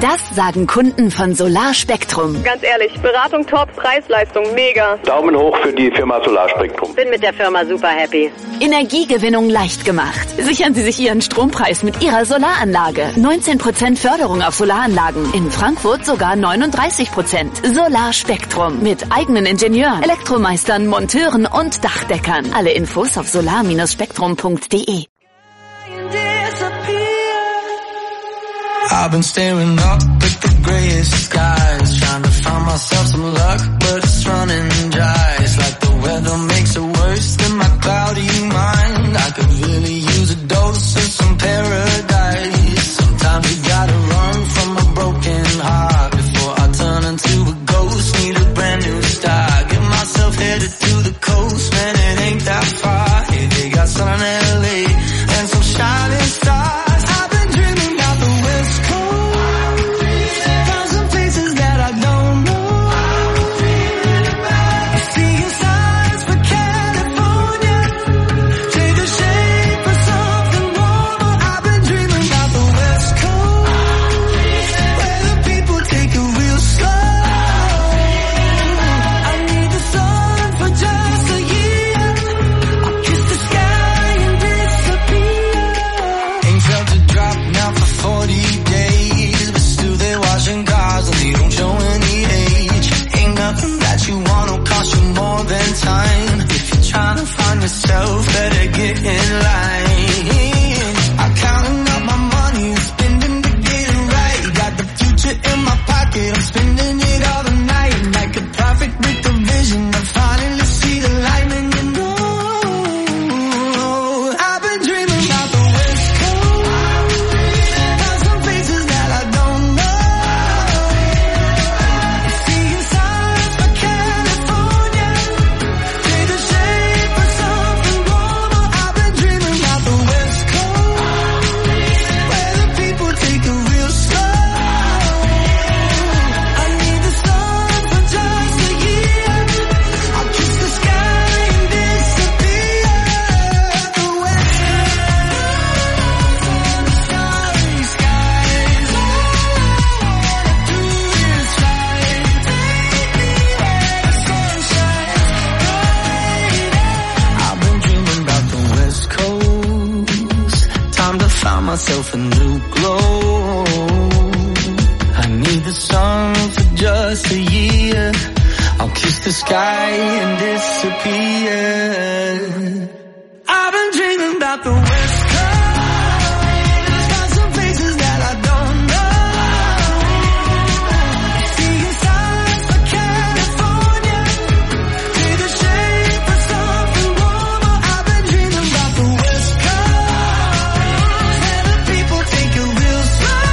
Das sagen Kunden von Solarspektrum. Ganz ehrlich, Beratung top, Preis-Leistung mega. Daumen hoch für die Firma Solarspektrum. Bin mit der Firma super happy. Energiegewinnung leicht gemacht. Sichern Sie sich Ihren Strompreis mit Ihrer Solaranlage. 19% Förderung auf Solaranlagen. In Frankfurt sogar 39%. Solarspektrum. Mit eigenen Ingenieuren, Elektromeistern, Monteuren und Dachdeckern. Alle Infos auf solar-spektrum.de. I've been staring up at the grayest skies, trying to find myself some luck, but it's running dry. It's like the weather makes it worse than my cloudy mind. I could really use a dose of some paradise. Sometimes you gotta run from a broken heart before I turn into a ghost. Need a brand new start. Get myself headed to the coast, man, it ain't that far. Hey, they got sun in LA and some shining stars. Yourself, better get in line. I'm counting up my money, spending to get it right. Got the future in my pocket, I'm spending it all the night. Like a prophet with a vision, I finally see the light. And you know, I've been dreaming about the West Coast. Got some places that I don't know. Seeing signs for California, take the shape of something warmer. I've been dreaming about the West Coast, where the people take it real slow. I need the sun for just a year. I'll kiss the sky and disappear. The West Coast, starry skies. All I wanna do is fly. Take me where the sun shines brighter. I've been dreaming about the West Coast. Time to find myself a new glow. I need the sun for just a year. I'll kiss the sky and disappear. I've been dreaming about the West Coast. Got some places that I don't know. Seeing signs for California, take the shape of something warmer. I've been dreaming about the West Coast, where the people take it real slow.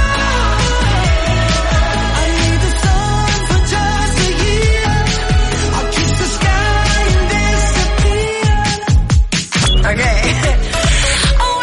I need the sun for just a year. I'll kiss the sky and disappear. Okay. Oh,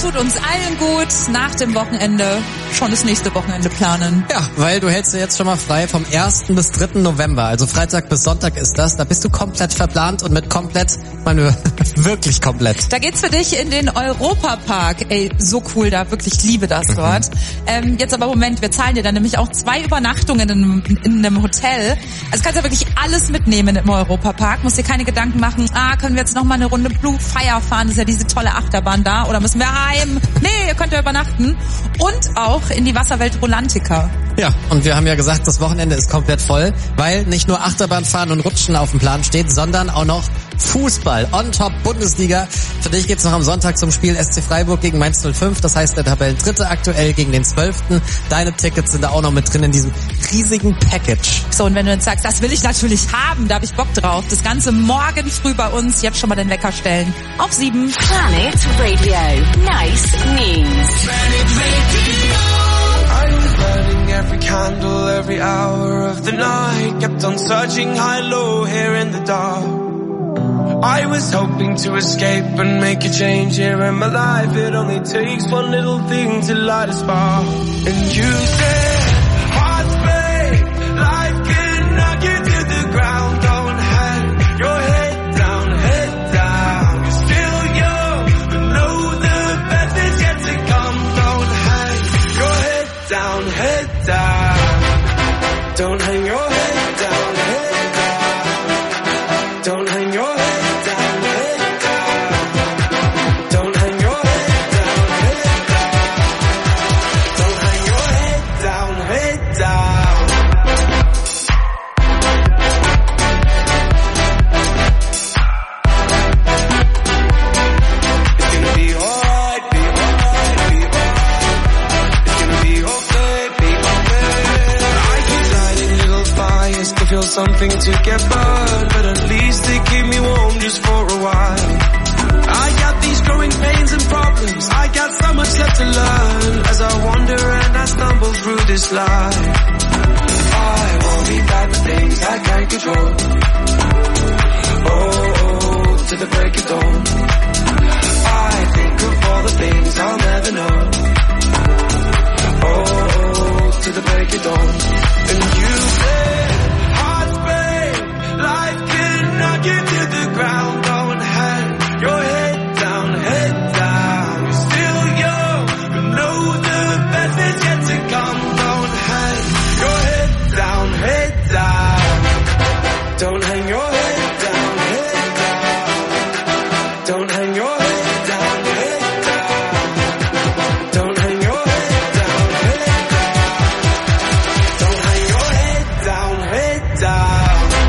tut uns allen gut. Nach dem Wochenende schon das nächste Wochenende planen. Ja, weil du hältst ja jetzt schon mal frei vom 1. bis 3. November. Also Freitag bis Sonntag ist das. Da bist du komplett verplant und mit komplett, ich meine, wirklich komplett. Da geht's für dich in den Europapark. Ey, so cool da. Wirklich, ich liebe das dort. Jetzt aber Moment, wir zahlen dir dann nämlich auch 2 Übernachtungen in einem Hotel. Also kannst ja wirklich alles mitnehmen im Europapark. Musst dir keine Gedanken machen, können wir jetzt noch mal eine Runde Blue Fire fahren? Das ist ja diese tolle Achterbahn da. Oder müssen wir heim? Nee, ihr könnt ja übernachten. Und auch in die Wasserwelt Rolantica. Ja, und wir haben ja gesagt, das Wochenende ist komplett voll, weil nicht nur Achterbahnfahren und Rutschen auf dem Plan steht, sondern auch noch Fußball, on top Bundesliga. Für dich geht's noch am Sonntag zum Spiel SC Freiburg gegen Mainz 05. Das heißt, der Tabellendritte aktuell gegen den 12. Deine Tickets sind da auch noch mit drin in diesem riesigen Package. So, und wenn du jetzt sagst, das will ich natürlich haben, da habe ich Bock drauf. Das Ganze morgen früh bei uns. Jetzt schon mal den Wecker stellen. Auf 7. Planet Radio. Nice News. Planet Radio. I was burning every candle, every hour of the night. Kept on searching high, low, here in the dark. I was hoping to escape and make a change here in my life. It only takes one little thing to light a spark. And you said, hearts break, life can knock you to the ground. Don't hang your head down, head down. You're still young, but know the best is yet to come. Don't hang your head down, head down. Don't hang your head down, head down. Don't hang your head. Feel something to get burned, but at least they keep me warm just for a while. I got these growing pains and problems, I got so much left to learn as I wander and I stumble through this life. I worry about the things I can't control. Oh, to the break of dawn. I think of all the things I'll never know. Oh, to the break of dawn. And you say life can knock you to the ground. Don't hang your head down, head down. You're still young, but know the best is yet to come. Don't hang your head down, head down. Don't hang your head down, head down. Don't hang your head down, head down. Don't hang your head down, head down. Don't hang your head down, head down.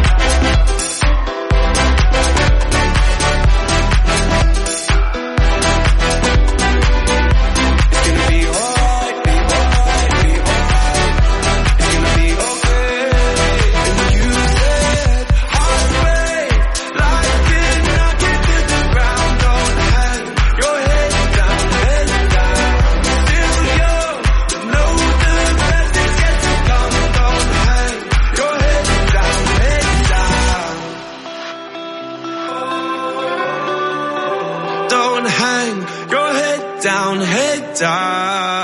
Down, head down.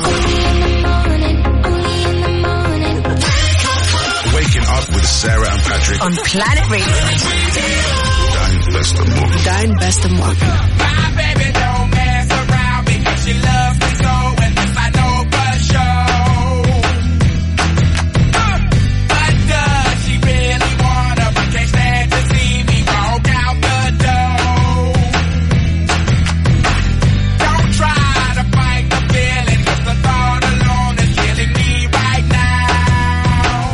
Waking up with Sarah and Patrick on Planet Radio. Dein bester Morgen. Dein bester Morgen. My baby don't mess around because she loves me so, and this I know for sure. But does she really wanna? But can't stand to see me walk out the door. Don't try to fight the feeling, 'cause the thought alone is killing me right now.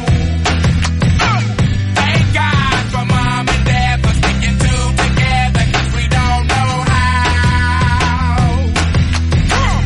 Thank God for Mom and Dad for sticking two together, 'cause we don't know how.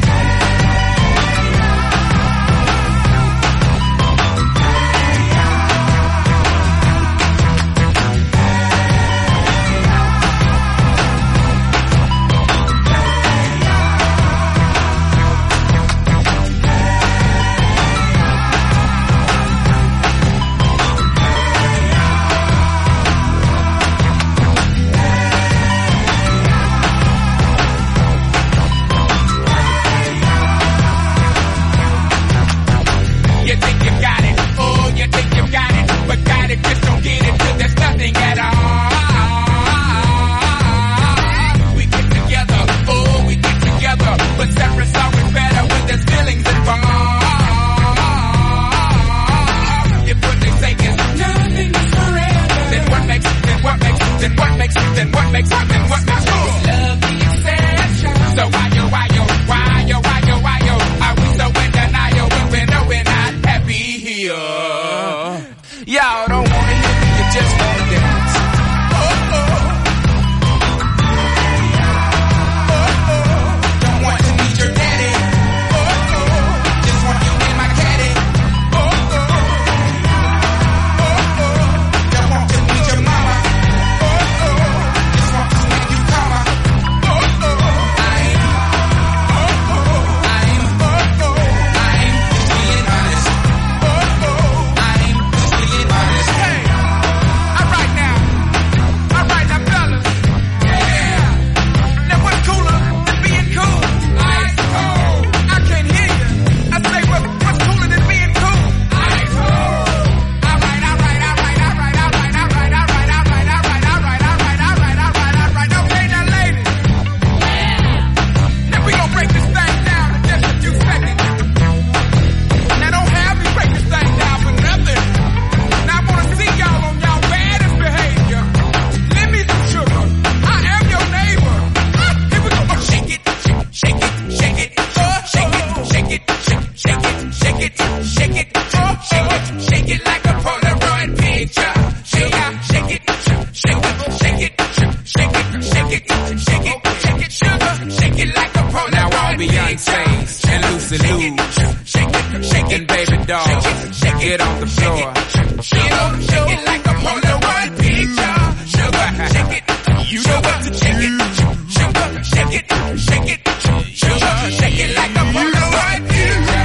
get on the floor. Get on the floor. Shake it like a Polaroid picture. Sugar, shake it. You know what to shake it. Sugar, shake it, shake it. Sugar, shake it like a Polaroid picture.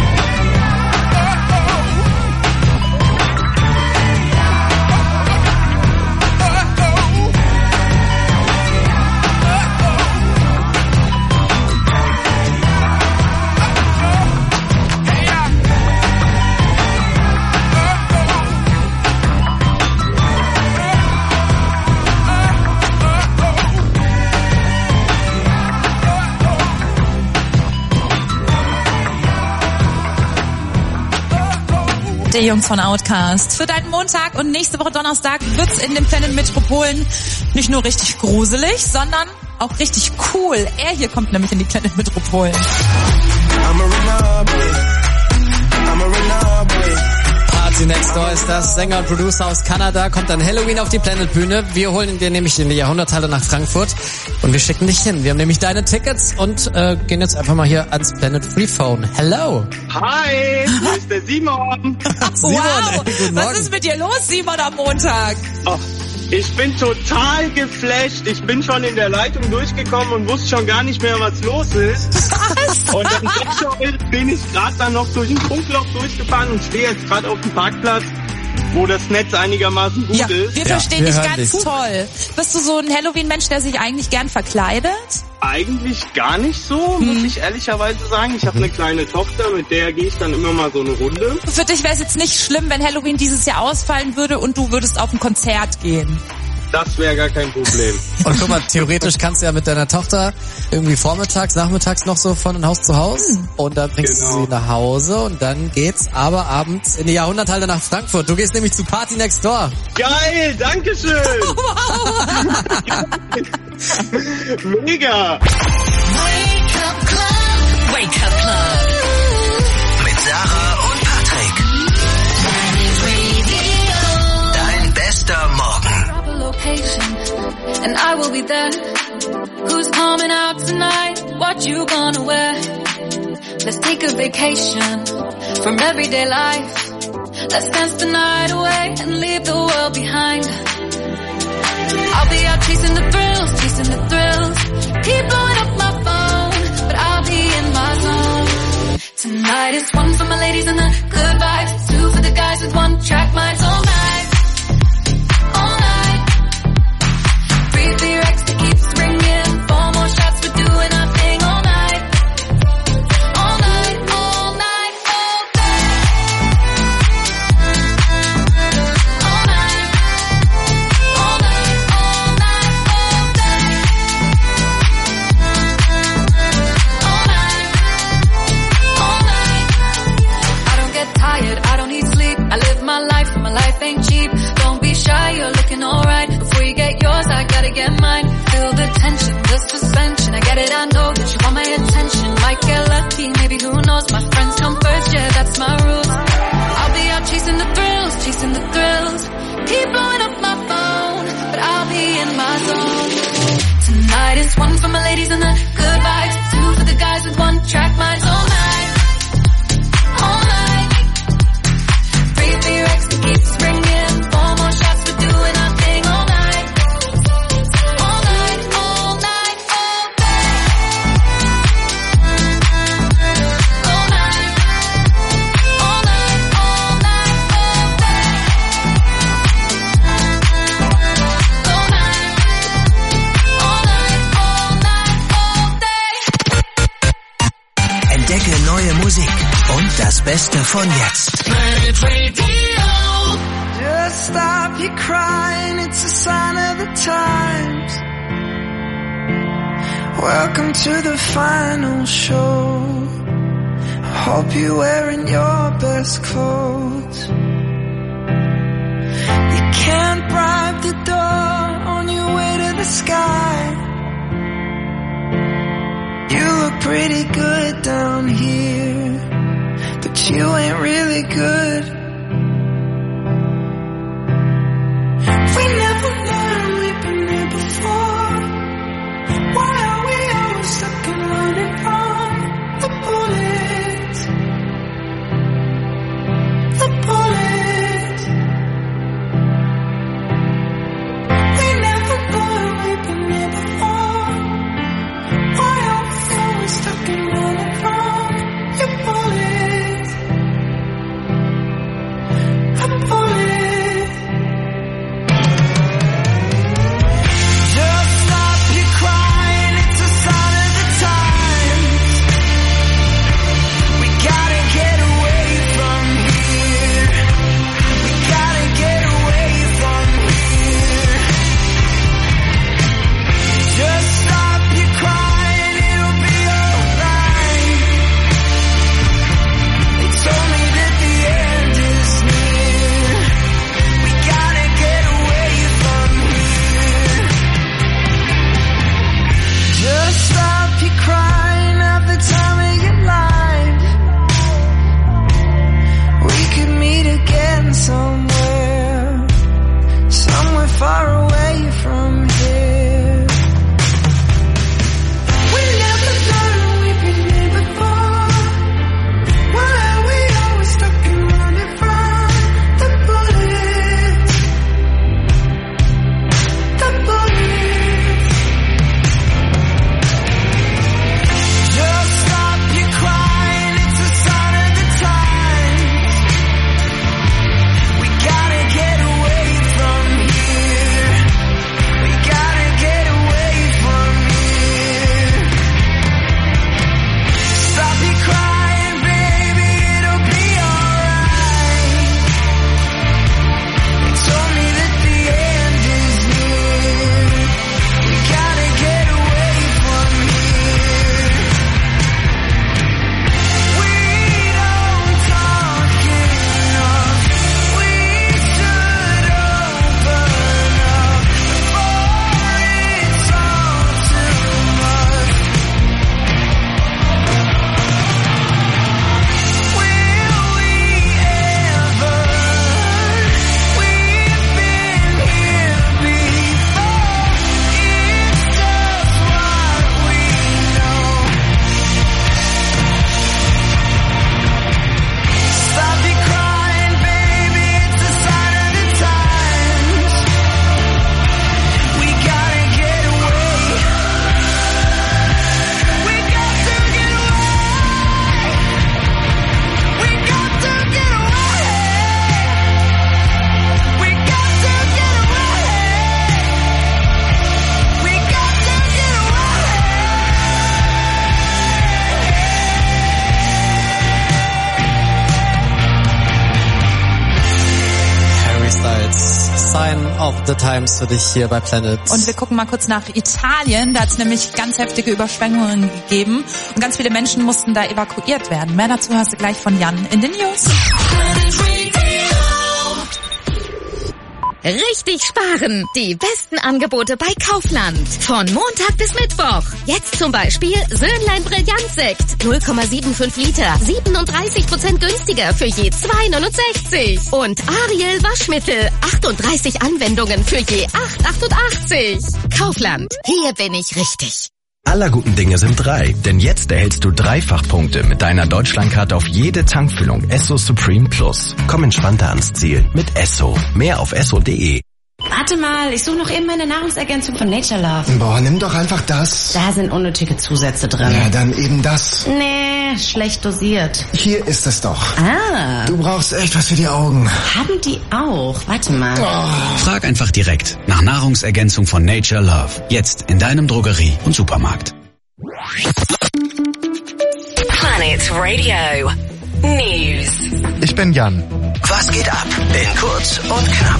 Die Jungs von Outkast. Für deinen Montag und nächste Woche Donnerstag wird's in den Planet Metropolen nicht nur richtig gruselig, sondern auch richtig cool. Er hier kommt nämlich in die Planet Metropolen. Party Next Door ist das. Sänger und Producer aus Kanada, kommt an Halloween auf die Planet-Bühne. Wir holen dir nämlich in die Jahrhunderthalle nach Frankfurt und wir schicken dich hin. Wir haben nämlich deine Tickets und gehen jetzt einfach mal hier ans Planet Freephone. Hello. Hi, hier ist der Simon. Simon, Wow, guten Morgen. was ist mit dir los, Simon, am Montag? Oh, ich bin total geflasht. Ich bin schon in der Leitung durchgekommen und wusste schon gar nicht mehr, was los ist. Und dann bin ich gerade dann noch durch ein Funkloch durchgefahren und stehe jetzt gerade auf dem Parkplatz, wo das Netz einigermaßen gut Ja, ist. wir verstehen wir dich hören ganz dich. toll. Bist du so ein Halloween-Mensch, der sich eigentlich gern verkleidet? Eigentlich gar nicht so, muss ich ehrlicherweise sagen. Ich habe eine kleine Tochter, mit der gehe ich dann immer mal so eine Runde. Für dich wäre es jetzt nicht schlimm, wenn Halloween dieses Jahr ausfallen würde und du würdest auf ein Konzert gehen. Das wäre gar kein Problem. Und guck mal, theoretisch kannst du ja mit deiner Tochter irgendwie vormittags, nachmittags noch so von Haus zu Haus und dann bringst du sie nach Hause und dann geht's aber abends in die Jahrhunderthalle nach Frankfurt. Du gehst nämlich zu Party Next Door. Geil, dankeschön. Mega. Wake Up Club. Wake Up Club. Mit Sarah und Patrick. Dein bester Morgen. Drop a location and I will be there. Who's coming out tonight? What you gonna wear? Let's take a vacation from everyday life. Let's dance the night away and leave the world behind. I'll be out chasing the thrills, chasing the thrills. Keep blowing up my phone, but I'll be in my zone. Tonight is one for my ladies and the good vibes, two for the guys with one track minds all night. All night. Breathe the Rex that keeps ringing. Four more shots, we're doing our thing all night. All night, all night, all day. All night. All night, all night, all day. All night. All night. I don't get tired, I don't need sleep. I live my life ain't cheap. Don't be shy, you're looking alright. Before you get yours, I gotta get mine. Feel the tension, the suspension. I get it, I know that you want my attention. Might get lucky, maybe who knows. My friends come first, yeah, that's my rules. I'll be out chasing the thrills, chasing the thrills. Keep blowing up my phone, but I'll be in my zone. Tonight is one for my ladies and the good vibes, two for the guys with one track minds all night. All night. Breathe the Rex that keeps ringing. Four more shots, we're doing our thing all night. All night, all night, all day. All night. All night, all night, all day. All night. All night, all night, all day. Entdecke neue Musik und das Beste von jetzt. Just stop your crying, it's a sign of the times. Welcome to the final show. I hope you're wearing your best clothes. You can't bribe the door on your way to the sky. You look pretty good down here, but you ain't really good. We never learned, we've been here before. Why are we always stuck and running from the bullets? The bullets. Sign of the Times für dich hier bei Planet. Und wir gucken mal kurz nach Italien. Da hat es nämlich ganz heftige Überschwemmungen gegeben und ganz viele Menschen mussten da evakuiert werden. Mehr dazu hast du gleich von Jan in den News. Richtig sparen! Die besten Angebote bei Kaufland. Von Montag bis Mittwoch. Jetzt zum Beispiel Söhnlein Brillantsekt. 0,75 Liter. 37% günstiger für je 2,69. Und Ariel Waschmittel. 38 Anwendungen für je 8,88. Kaufland. Hier bin ich richtig. Aller guten Dinge sind 3, denn jetzt erhältst du Dreifachpunkte mit deiner Deutschlandkarte auf jede Tankfüllung Esso Supreme Plus. Komm entspannter ans Ziel mit Esso. Mehr auf esso.de. Warte mal, ich suche noch eben meine Nahrungsergänzung von Nature Love. Boah, nimm doch einfach das. Da sind unnötige Zusätze drin. Ja, dann eben das. Nee, schlecht dosiert. Hier ist es doch. Ah. Du brauchst echt was für die Augen. Haben die auch? Warte mal. Oh. Frag einfach direkt nach Nahrungsergänzung von Nature Love. Jetzt in deinem Drogerie- und Supermarkt. Planet Radio News. Ich bin Jan. Was geht ab? In kurz und knapp.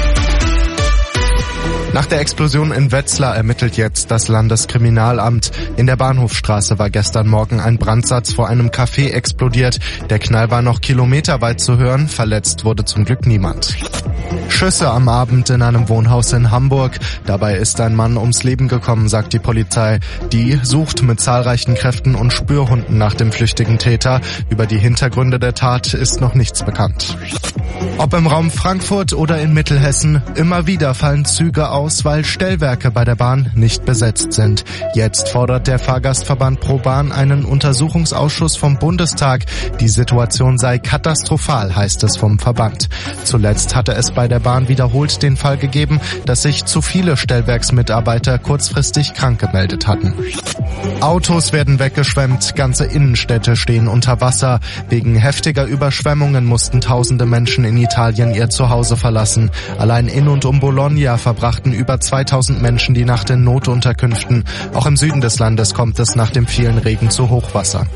Nach der Explosion in Wetzlar ermittelt jetzt das Landeskriminalamt. In der Bahnhofstraße war gestern Morgen ein Brandsatz vor einem Café explodiert. Der Knall war noch kilometerweit zu hören. Verletzt wurde zum Glück niemand. Schüsse am Abend in einem Wohnhaus in Hamburg. Dabei ist ein Mann ums Leben gekommen, sagt die Polizei. Die sucht mit zahlreichen Kräften und Spürhunden nach dem flüchtigen Täter. Über die Hintergründe der Tat ist noch nichts bekannt. Ob im Raum Frankfurt oder in Mittelhessen, immer wieder fallen Züge aus, weil Stellwerke bei der Bahn nicht besetzt sind. Jetzt fordert der Fahrgastverband ProBahn einen Untersuchungsausschuss vom Bundestag. Die Situation sei katastrophal, heißt es vom Verband. Zuletzt hatte es bei der Bahn wiederholt den Fall gegeben, dass sich zu viele Stellwerksmitarbeiter kurzfristig krank gemeldet hatten. Autos werden weggeschwemmt, ganze Innenstädte stehen unter Wasser. Wegen heftiger Überschwemmungen mussten tausende Menschen in Italien ihr Zuhause verlassen. Allein in und um Bologna verbrachten über 2000 Menschen die Nacht in Notunterkünften. Auch im Süden des Landes kommt es nach dem vielen Regen zu Hochwasser.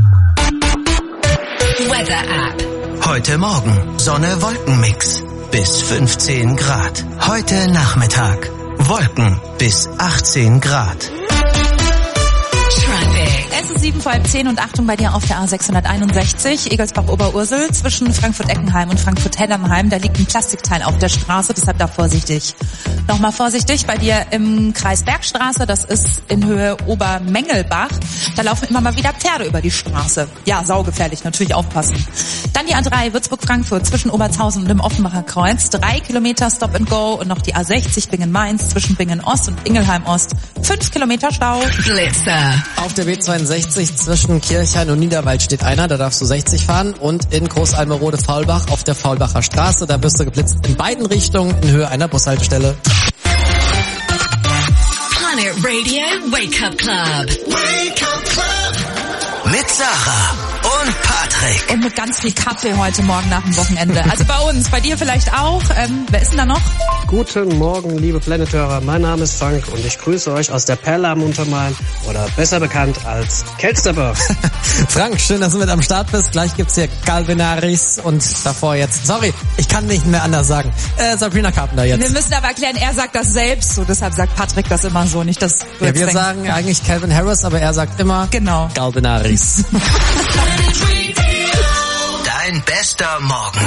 Weather App. Heute Morgen Sonne-Wolken-Mix bis 15 Grad. Heute Nachmittag Wolken bis 18 Grad. Es ist 7:30 und Achtung bei dir auf der A661, Egelsbach-Oberursel, zwischen Frankfurt-Eckenheim und Frankfurt-Hellenheim. Da liegt ein Plastikteil auf der Straße, deshalb da vorsichtig. Nochmal vorsichtig bei dir im Kreis Bergstraße, das ist in Höhe Obermengelbach. Da laufen immer mal wieder Pferde über die Straße. Ja, saugefährlich, natürlich aufpassen. Dann die A3 Würzburg-Frankfurt zwischen Obertshausen und dem Offenbacher Kreuz. 3 Kilometer Stop and Go und noch die A60 Bingen-Mainz zwischen Bingen-Ost und Ingelheim-Ost. 5 Kilometer Stau. Blitzer. Auf der B62 zwischen Kirchhain und Niederwald steht einer, da darfst du 60 fahren. Und in Großalmerode-Faulbach auf der Faulbacher Straße, da wirst du geblitzt in beiden Richtungen in Höhe einer Bushaltestelle. Planet Radio Wake Up Club. Wake Up Club. Mit Sarah und Patrick. Und mit ganz viel Kaffee heute Morgen nach dem Wochenende. Also bei uns, bei dir vielleicht auch. Wer ist denn da noch? Guten Morgen, liebe Planet-Hörer. Mein Name ist Frank und ich grüße euch aus der Perle am Untermain oder besser bekannt als Kelsterberg. Frank, schön, dass du mit am Start bist. Gleich gibt's hier Calvinaris und davor jetzt, sorry, ich kann nicht mehr anders sagen, Sabrina Carpenter jetzt. Wir müssen aber erklären, er sagt das selbst so, deshalb sagt Patrick das immer so, nicht dass du ja, wir denkst, sagen eigentlich Calvin Harris, aber er sagt immer genau Calvinaris. Dein bester Morgen.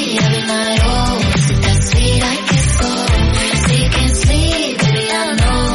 I know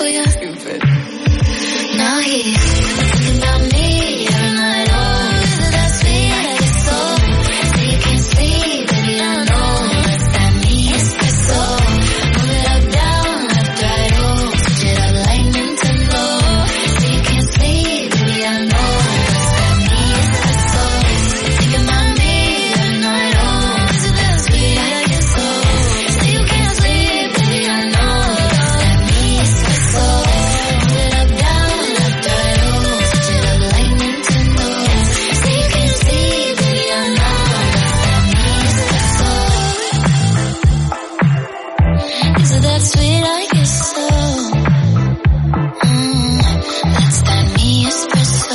you. Now he's thinking about me every night. Oh, is it that sweet? I guess so. So you can't sleep, baby, I know. It's that me espresso. Move it up, down, left, right, oh. Switch it up like Nintendo. So you can't sleep, baby, I know. It's that me espresso. Thinking about me every night. Oh, is it that sweet? I guess so. So you can't sleep, baby, I know. It's that me espresso. Move it up, down, left, right, oh. Switch it up like Nintendo. So you can't sleep, baby, I know. Is it that sweet? I guess so. That's that me espresso.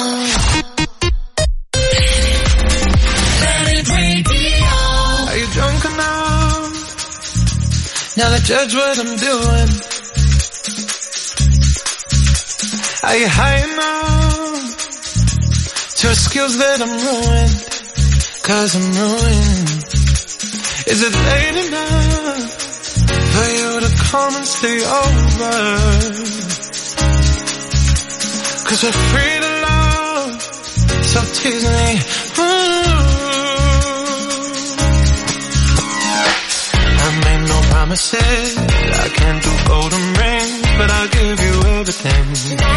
Are you drunk enough? Now to judge what I'm doing. Are you high enough to skills that I'm ruined? 'Cause I'm ruined. Is it late enough for you to come and stay over? 'Cause we're free to love, so tease me. I made no promises, I can't do golden rings, but I'll give you everything.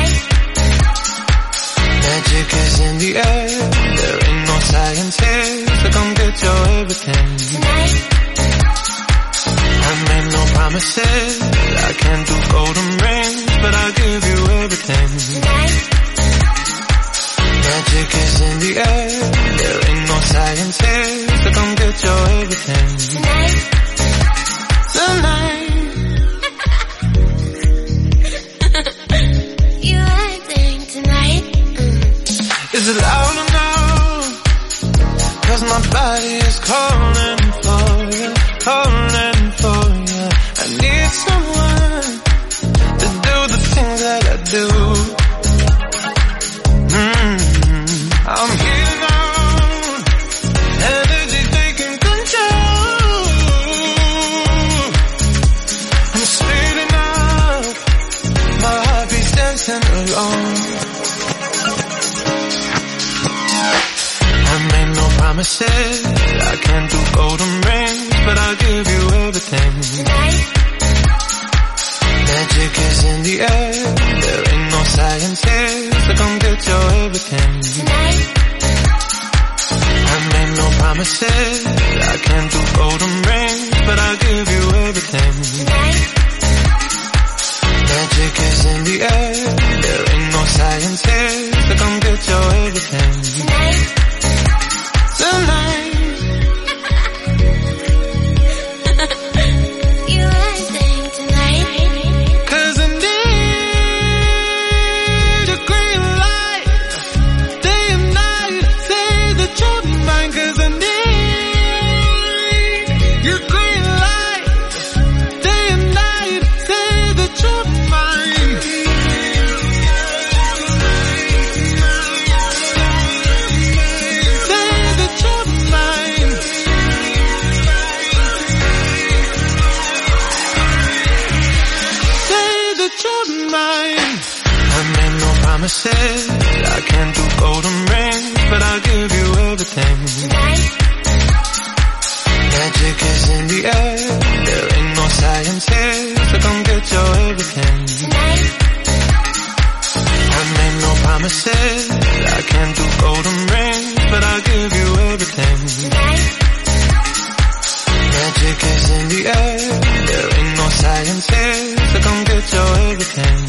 Magic is in the air, there ain't no science here, so come get your everything. I made no promises, I can't do golden rings, but I'll give you everything. Magic is in the air, there ain't no science here, so come get your everything. Tonight. You acting tonight? Is it loud enough? 'Cause my body is calling for you, calling for you. I need someone to do the things that I do. I'm healing out, energy taking control. I'm speeding up, my heart beats dancing alone. I made no promises, I can't do golden rings, but I'll give you everything. Magic is in the air, there ain't no science here, so come get your everything. I made no promises, I can't do golden rings, but I'll give you everything. Magic is in the air, there ain't no science here, so come get your everything. Tonight. You acting tonight? 'Cause I need a green light, day and night, say that you're mine. 'Cause I need your green light, day and night, say that you're mine. Say that you're mine. Say that you're mine. I made no promises, I can't do golden rings, but I'll give you everything. Magic is in the air, there ain't no science here, so come get your everything. I made no promises, I can't do golden rings, but I'll give you everything. Magic is in the air, there ain't no science here, so come get your everything.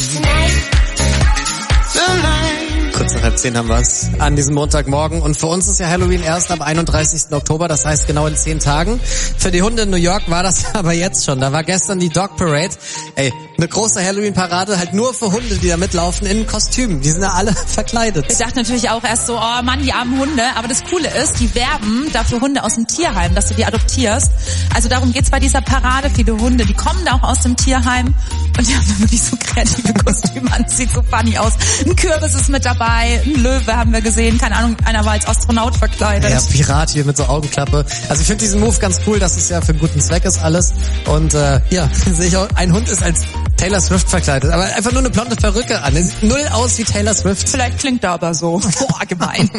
Tonight. Kurz nach 10 haben wir's an diesem Montagmorgen. Und für uns ist ja Halloween erst am 31. Oktober, das heißt genau in 10 Tagen. Für die Hunde in New York war das aber jetzt schon. Da war gestern die Dog Parade. Ey, eine große Halloween-Parade, halt nur für Hunde, die da mitlaufen in Kostümen. Die sind ja alle verkleidet. Ich dachte natürlich auch erst so, oh Mann, die armen Hunde. Aber das Coole ist, die werben dafür Hunde aus dem Tierheim, dass du die adoptierst. Also darum geht's bei dieser Parade. Viele Hunde, die kommen da auch aus dem Tierheim Und die haben da wirklich so kreative Kostüme an, sieht so funny aus. Ein Kürbis ist mit dabei, ein Löwe haben wir gesehen, keine Ahnung, einer war als Astronaut verkleidet. Ja, Pirat hier mit so Augenklappe. Also ich finde diesen Move ganz cool, dass es ja für einen guten Zweck ist alles. Und ja, sehe ich auch, ein Hund ist als Taylor Swift verkleidet, aber einfach nur eine blonde Perücke an. Der sieht null aus wie Taylor Swift. Vielleicht klingt er aber so. Boah, gemein.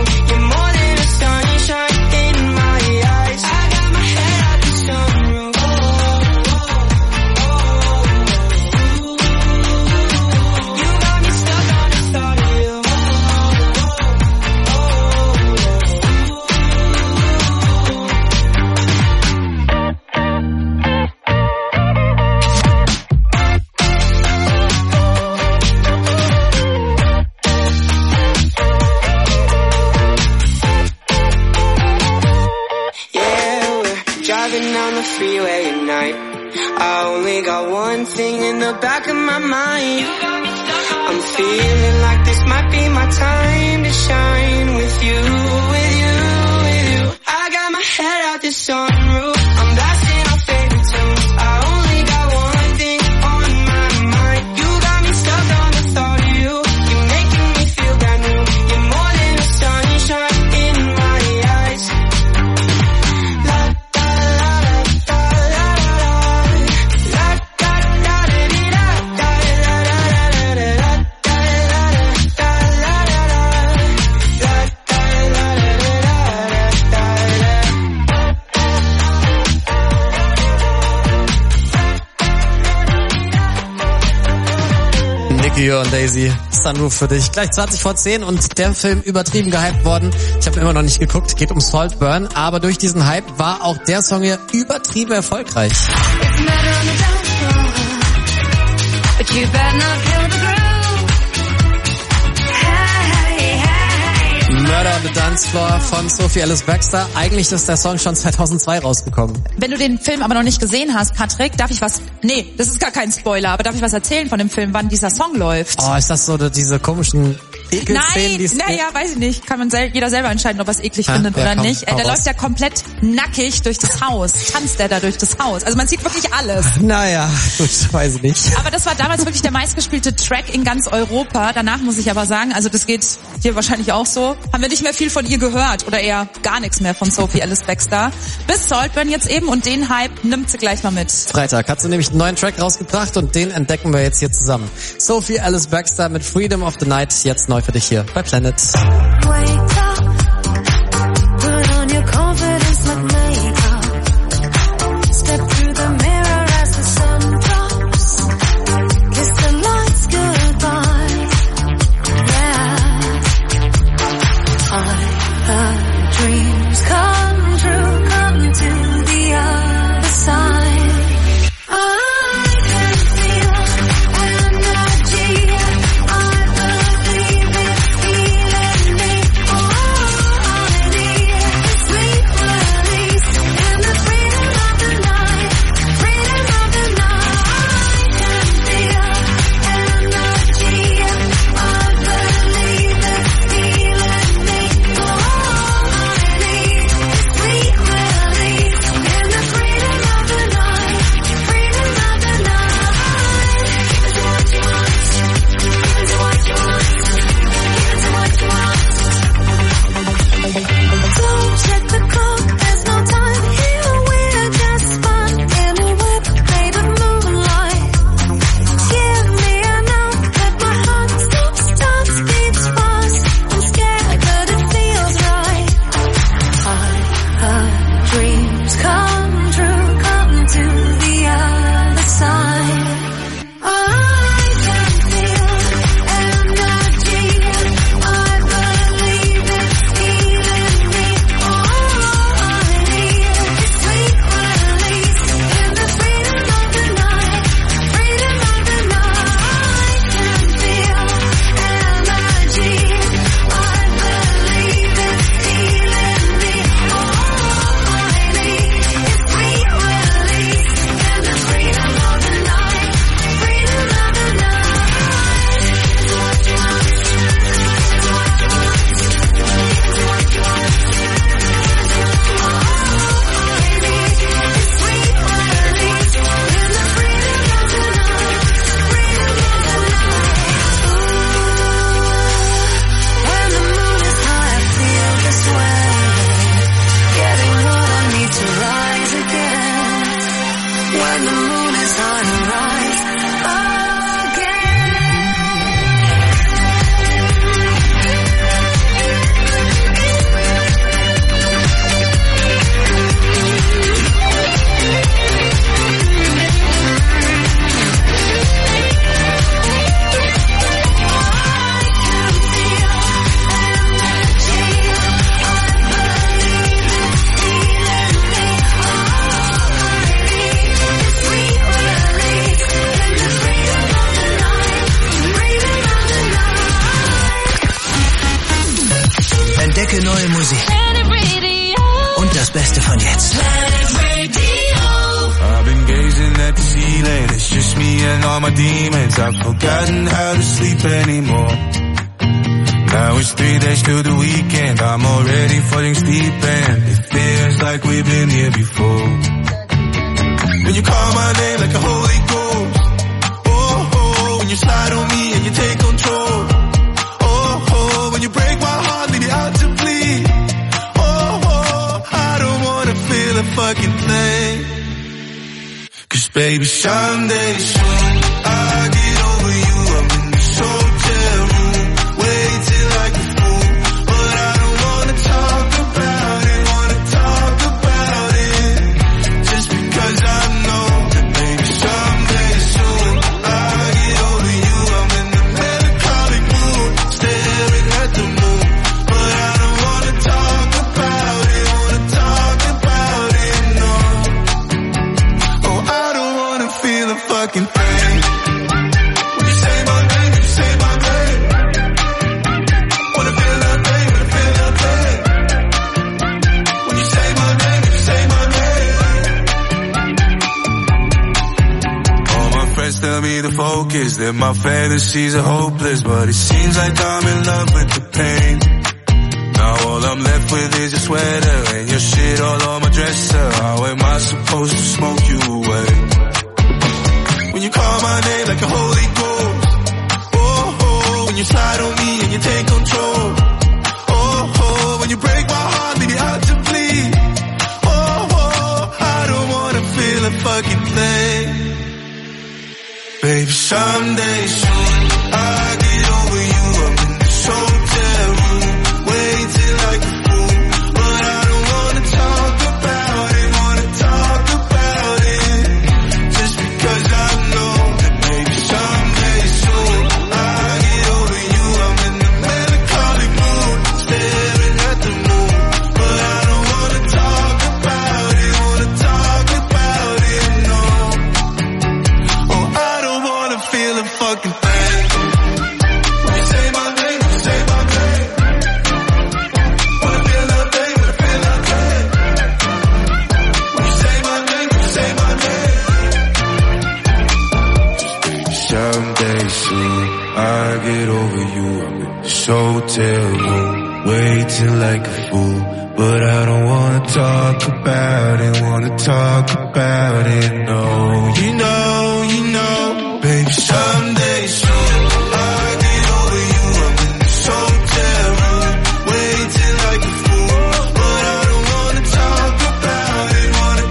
You're more than a sunshine in my eyes. I got my head out the sunroof. the freeway at night. I only got one thing in the back of my mind. I'm feeling like this might be my time to shine with you, with you, with you. I got my head out the sunroof. I'm blasting our favorite tunes. I only got one thing on my mind. You got me stuck on the thought of you. You're making me feel brand new. You're more than the sunshine in my eyes. La da la da la la da da da da Nicky und Daisy, Sunroof für dich. Gleich 20 vor 10 und der Film übertrieben gehypt worden. Ich habe immer noch nicht geguckt, geht um Saltburn, aber durch diesen Hype war auch der Song hier übertrieben erfolgreich. Murder on the Dance Floor von Sophie Ellis Bextor. Eigentlich ist der Song schon 2002 rausgekommen. Wenn du den Film aber noch nicht gesehen hast, Patrick, darf ich was... Nee, das ist gar kein Spoiler, aber darf ich was erzählen von dem Film, wann dieser Song läuft? Oh, ist das so diese komischen Ekelszenen? Naja, weiß ich nicht. Kann man jeder selber entscheiden, ob er es eklig findet oder nicht. Der läuft ja komplett nackig durch das Haus. Tanzt der da durch das Haus. Also man sieht wirklich alles. Naja, gut, weiß ich nicht. Aber das war damals wirklich der meistgespielte Track in ganz Europa. Danach muss ich aber sagen, also das geht dir wahrscheinlich auch so, haben wir nicht mehr viel von ihr gehört oder eher gar nichts mehr von Sophie Ellis Bextor. Bis Saltburn jetzt eben und den Hype nimmt sie gleich mal mit. Freitag hat sie nämlich einen neuen Track rausgebracht und den entdecken wir jetzt hier zusammen. Sophie Ellis Bextor mit Freedom of the Night, jetzt neu für dich hier bei Planet. Oh demons. I've forgotten how to sleep anymore. Now it's 3 days till the weekend. I'm already falling deep and it feels like we've been here before. When you call my name like a Holy Ghost. Oh, oh, when you slide on me and you take control. Oh, oh, when you break my heart, leave me out to bleed. Oh, oh, I don't wanna feel a fucking thing. Cause baby, someday soon I'll get over you. I'm in this hotel room, waiting like a fool. But I don't wanna talk about it, just because I know that maybe someday soon I'll get over you. I'm in the melancholic mood, staring at the moon. But I don't wanna talk about it, no. Oh, I don't wanna feel a fucking thing. When you say my name, you say my name. Wanna feel that pain, wanna feel that pain. When you say my name, you say my name. All my friends tell me to focus, that my fantasies are hopeless. But it seems like I'm in love with the pain. Now all I'm left with is your sweater and your shit all on my dresser. How am I supposed to smoke you away? When you call my name like a Holy Ghost. Oh, oh, when you slide on me and you take control. Oh, oh, when you break my heart, leave me out to bleed. Oh, oh, I don't wanna feel a fucking thing. Baby, someday soon I'll get over you. I'm in this hotel room, waiting like a fool. But I don't wanna talk about it, just because I know that maybe someday soon I'll get over you. I'm in the melancholic mood, staring at the moon. But I don't wanna talk about it, no. Oh, I don't wanna feel a fucking thing. When you say my name, you say my name. Wanna feel that pain, wanna feel that pain. When you say my name, you say my name. Someday soon I'll get over you. I'm in this hotel room, waiting like a fool. But I don't wanna talk about it, no. You know, baby, someday soon I'll get over you. I'm in this hotel room, waiting like a fool. But I don't wanna talk about it,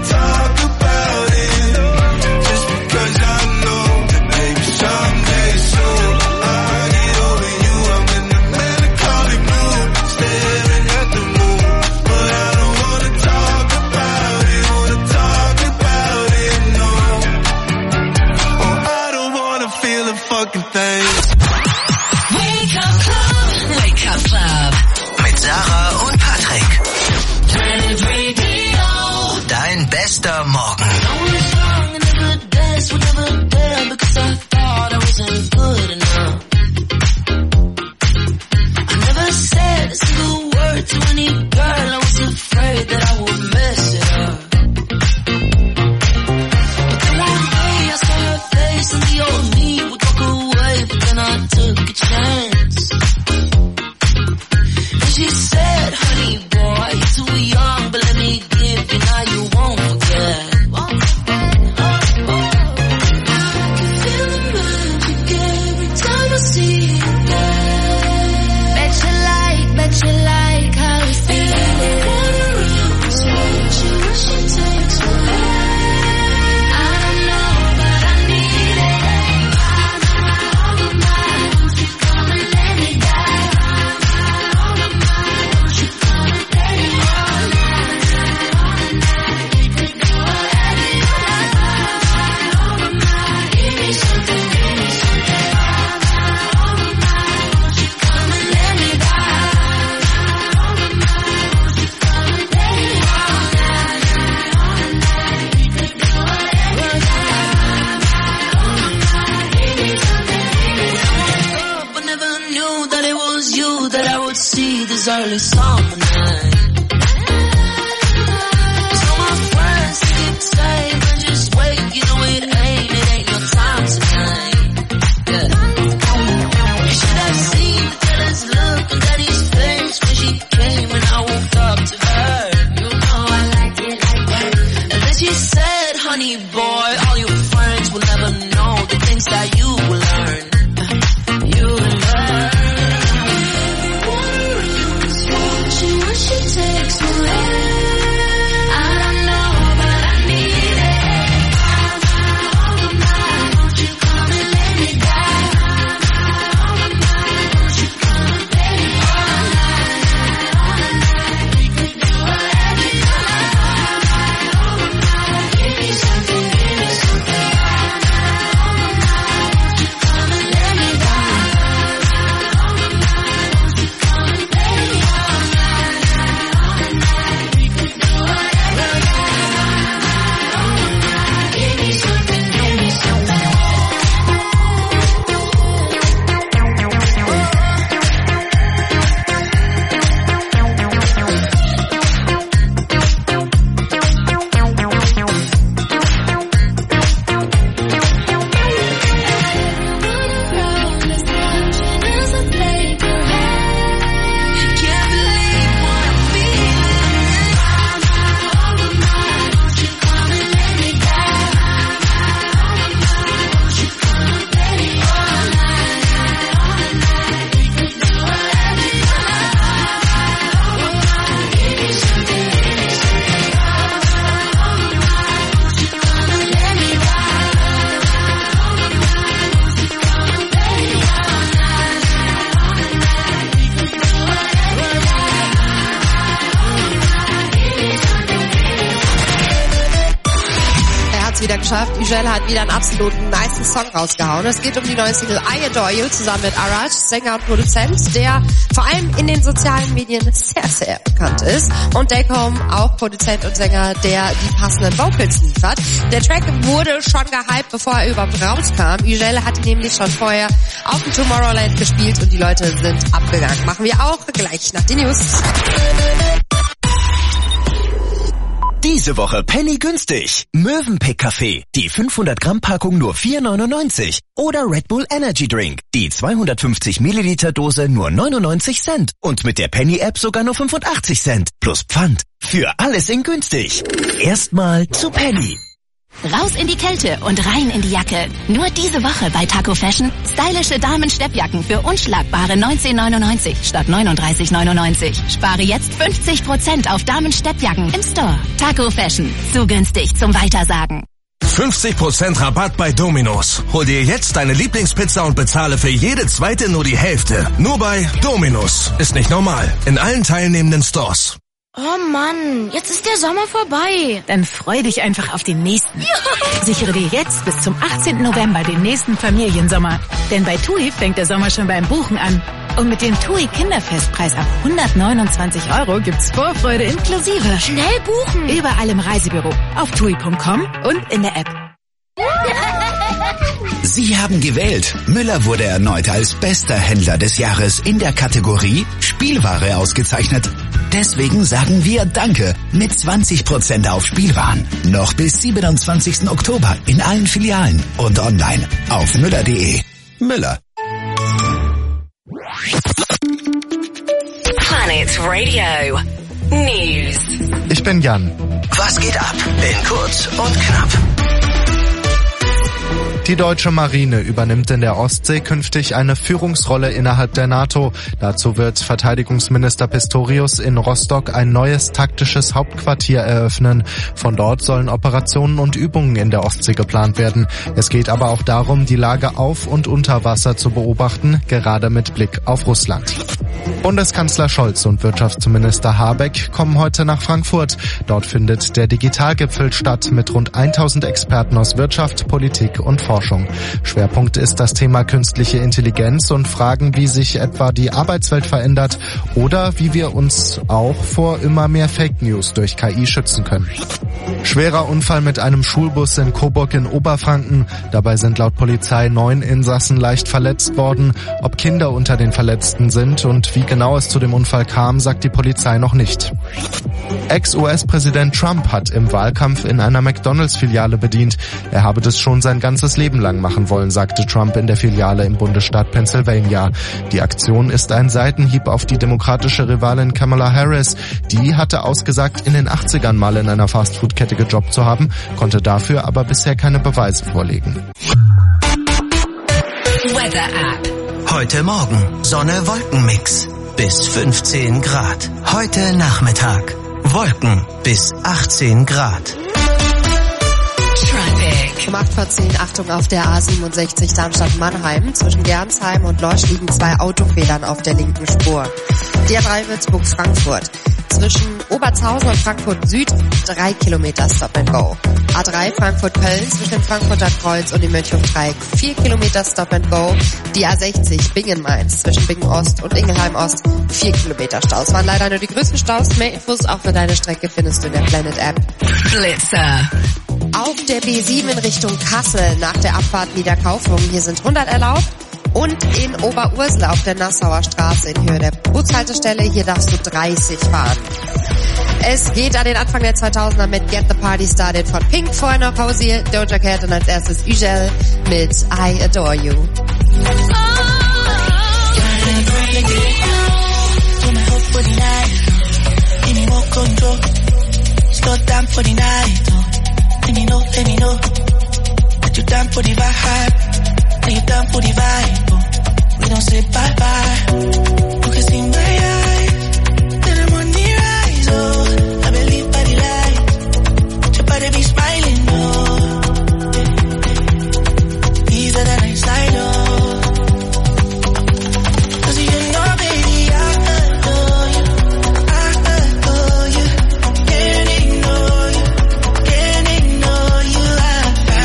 just because I know that maybe someday soon I'll get over you. I'm in the melancholic mood, staring at the moon. But I don't wanna talk about it, no. Oh, I don't wanna feel a fucking thing. Wake up Club. Wake up Club. Mit Sarah und Patrick. Planet Radio. Dein bester Morgen. I never said a single word to any girl. I was afraid that I would mess it up. But then one day I saw her face and the old me would walk away. But then I took a chance. And she said, honey boy, you're too young, but let me give you, now you won't forget. this early summer night. So my friends keep saying, but just wait, you know it ain't your time tonight. geschafft. Ugel hat wieder einen absoluten nicen Song rausgehauen. Es geht um die neue Single I Adore You zusammen mit Araj, Sänger und Produzent, der vor allem in den sozialen Medien sehr, sehr bekannt ist. Und Dacomb, auch Produzent und Sänger, der die passenden Vocals liefert. Der Track wurde schon gehypt, bevor er überhaupt rauskam. Ugel hat ihn nämlich schon vorher auf dem Tomorrowland gespielt und die Leute sind abgegangen. Machen wir auch gleich nach den News. Diese Woche Penny günstig. Mövenpick Kaffee. Die 500 Gramm Packung nur 4,99. Oder Red Bull Energy Drink. Die 250 Milliliter Dose nur 99 Cent. Und mit der Penny App sogar nur 85 Cent. Plus Pfand. Für alles in günstig. Erstmal zu Penny. Raus in die Kälte und rein in die Jacke. Nur diese Woche bei Taco Fashion stylische Damen-Steppjacken für unschlagbare 19,99 statt 39,99. Spare jetzt 50% auf Damen-Steppjacken im Store. Taco Fashion. Zu günstig zum Weitersagen. 50% Rabatt bei Domino's. Hol dir jetzt deine Lieblingspizza und bezahle für jede zweite nur die Hälfte. Nur bei Domino's. Ist nicht normal. In allen teilnehmenden Stores. Oh Mann, jetzt ist der Sommer vorbei. Dann freu dich einfach auf den nächsten. Ja. Sichere dir jetzt bis zum 18. November den nächsten Familiensommer. Denn bei TUI fängt der Sommer schon beim Buchen an. Und mit dem TUI Kinderfestpreis ab 129 € gibt's Vorfreude inklusive. Schnell buchen. Überall im Reisebüro, auf TUI.com und in der App. Sie haben gewählt. Müller wurde erneut als bester Händler des Jahres in der Kategorie Spielware ausgezeichnet. Deswegen sagen wir Danke mit 20% auf Spielwaren. Noch bis 27. Oktober in allen Filialen und online auf müller.de. Müller. Planet Radio News. Ich bin Jan. Was geht ab in Kurz und Knapp? Die deutsche Marine übernimmt in der Ostsee künftig eine Führungsrolle innerhalb der NATO. Dazu wird Verteidigungsminister Pistorius in Rostock ein neues taktisches Hauptquartier eröffnen. Von dort sollen Operationen und Übungen in der Ostsee geplant werden. Es geht aber auch darum, die Lage auf und unter Wasser zu beobachten, gerade mit Blick auf Russland. Bundeskanzler Scholz und Wirtschaftsminister Habeck kommen heute nach Frankfurt. Dort findet der Digitalgipfel statt mit rund 1000 Experten aus Wirtschaft, Politik und Forschung. Schwerpunkt ist das Thema künstliche Intelligenz und Fragen, wie sich etwa die Arbeitswelt verändert oder wie wir uns auch vor immer mehr Fake News durch KI schützen können. Schwerer Unfall mit einem Schulbus in Coburg in Oberfranken. Dabei sind laut Polizei 9 Insassen leicht verletzt worden. Ob Kinder unter den Verletzten sind und wie genau es zu dem Unfall kam, sagt die Polizei noch nicht. Ex-US-Präsident Trump hat im Wahlkampf in einer McDonald's-Filiale bedient. Er habe das schon sein ganzes Leben lang machen wollen, sagte Trump in der Filiale im Bundesstaat Pennsylvania. Die Aktion ist ein Seitenhieb auf die demokratische Rivalin Kamala Harris. Die hatte ausgesagt, in den 80ern mal in einer Fastfood-Kette gejobbt zu haben, konnte dafür aber bisher keine Beweise vorlegen. Weather App. Heute Morgen Sonne-Wolken-Mix bis 15 Grad. Heute Nachmittag Wolken bis 18 Grad. Um 8:10 Achtung auf der A67 Darmstadt-Mannheim. Zwischen Gernsheim und Lorsch liegen 2 Autofedern auf der linken Spur. Die A3 Würzburg-Frankfurt. Zwischen Obertshausen und Frankfurt Süd 3 Kilometer Stop and Go. A3 Frankfurt-Köln zwischen dem Frankfurter Kreuz und dem Mönchengladbach 4 Kilometer Stop and Go. Die A60 Bingen-Mainz zwischen Bingen-Ost und Ingelheim-Ost 4 Kilometer Staus. Waren leider nur die größten Staus. Mehr Infos auch für deine Strecke findest du in der Planet App. Blitzer. Auf der B7 in Richtung Kassel nach der Abfahrt Niederkaufung. Hier sind 100 erlaubt. Und in Oberursel auf der Nassauer Straße in Höhe der Bushaltestelle. Hier darfst du 30 fahren. Es geht an den Anfang der 2000er mit Get the Party Started von Pink. Vorher noch Hosier, Doja Cat und als erstes Ugel mit I Adore You. Let me know, that you down for the vibe, when you down for the vibe, oh. We don't say bye-bye, you can see my eyes, then I'm on the rise, oh. I believe by the light, your body be smiling, oh. These are the nights I know, 'cause you know, baby, I adore you, can't ignore you, can't ignore you, I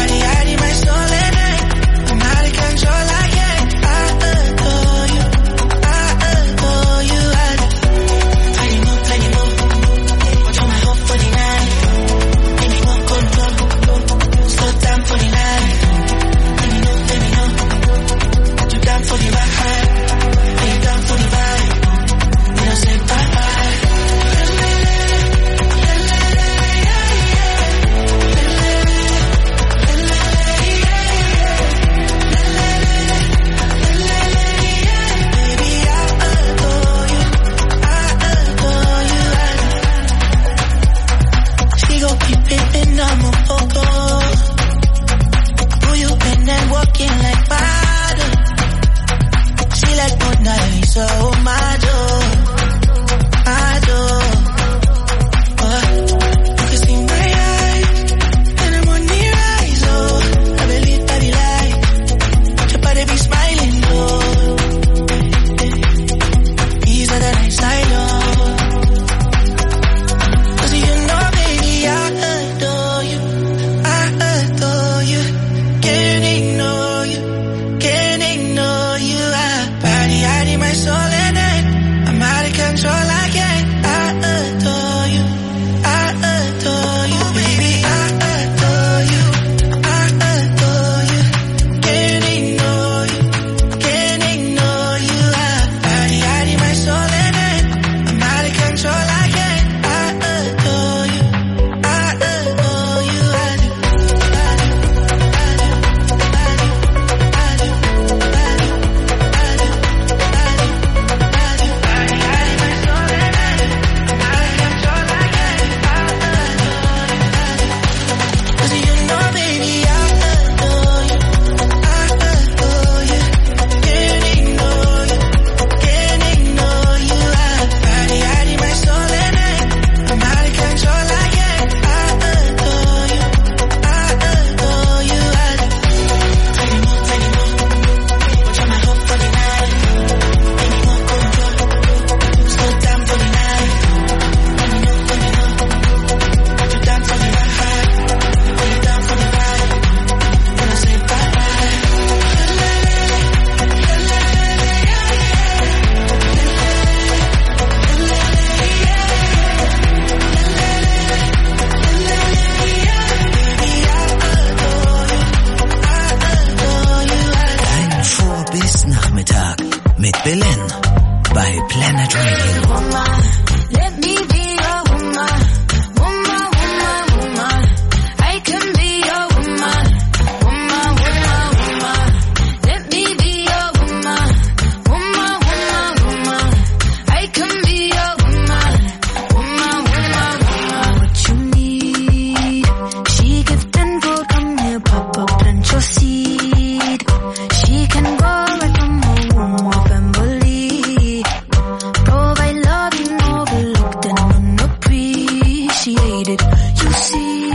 Planet Radio. Woman, let me be your woman. Woman, woman, woman. I can be your woman. Woman, woman, woman. Let me be your woman. Woman, woman, woman. I can be your woman. Woman, woman, woman. What you need? She give tenfold, come here, pop up, plant your seed. She can go right from her womb of family. Provide love and overlooked and unappreciated. You see,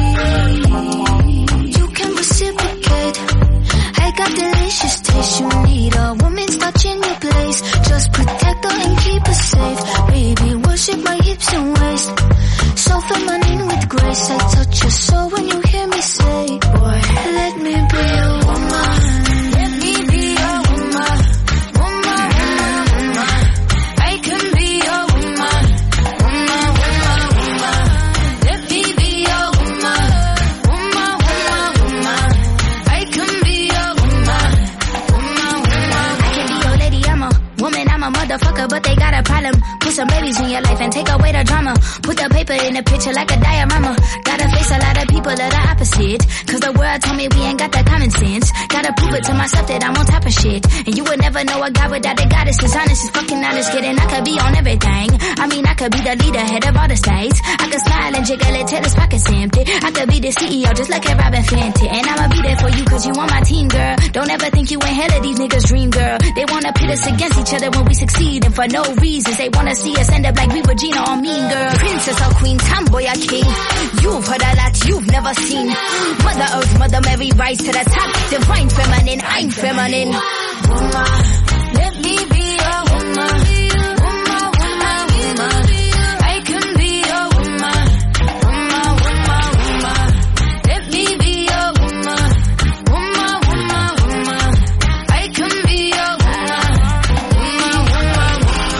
you can reciprocate. I got delicious taste. You need a woman's touch in your place. Just protect her and keep her safe. Baby, worship my hips and waist. So feminine with grace. I touch your soul when you hear me say, boy, let me be your woman. Let me be your woman. Woman, woman, woman. I can be your woman. Woman, woman, woman. Let me be your woman. Woman, woman, woman. I can be your woman. Woman, woman. I can be your lady, I'm a woman, I'm a motherfucker, but they got a problem. Put some babies in your life and take away the drama. Put the paper in the picture like a diorama. Gotta face a lot of people that are opposite. Cause the world told me we ain't got that common sense. Gotta prove it to myself that I'm on top of shit. And you would never know a guy without a goddess. As honest as fucking honest, kidding. I could be on everything. I mean, I could be the leader, head of all the states. I could smile and jiggle it till his pockets empty. I could be the CEO just like a Robin Fenty. And I'ma be there for you cause you on my team, girl. Don't ever think you ain't hell of these niggas' dream, girl. They wanna pit us against each other when we succeed. And for no reasons, they wanna see us end up like we Regina or Mean Girl. Princess or queen, tomboy or king. You've heard a lot you've never seen. Mother Earth, Mother Mary, rise to the top. Divine feminine, I'm feminine. Woman, let me be your woman. Woman, woman, woman. I can be your woman. Woman, woman, woman. Let me be your woman. Woman, woman, woman. I can be your woman. Woman, woman,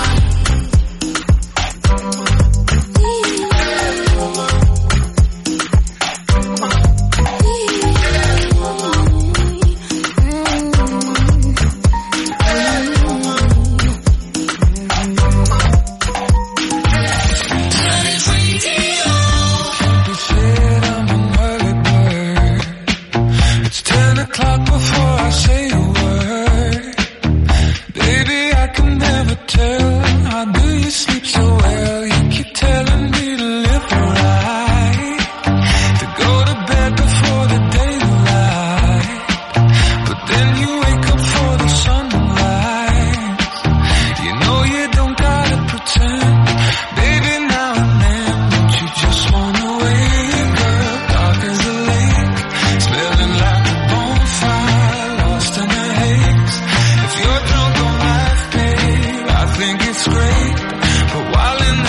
It's 10 o'clock before I say a word. Baby, I can never tell. How do you sleep so well? You keep telling me to live right, to go to bed before the daylight. But then you wake up for the sunrise. You know you don't gotta pretend. Baby, now and then, don't you just wanna wake up dark as a lake, smelling like a bonfire, lost in the haze. If you're drunk on life, babe, I think it's great. But while in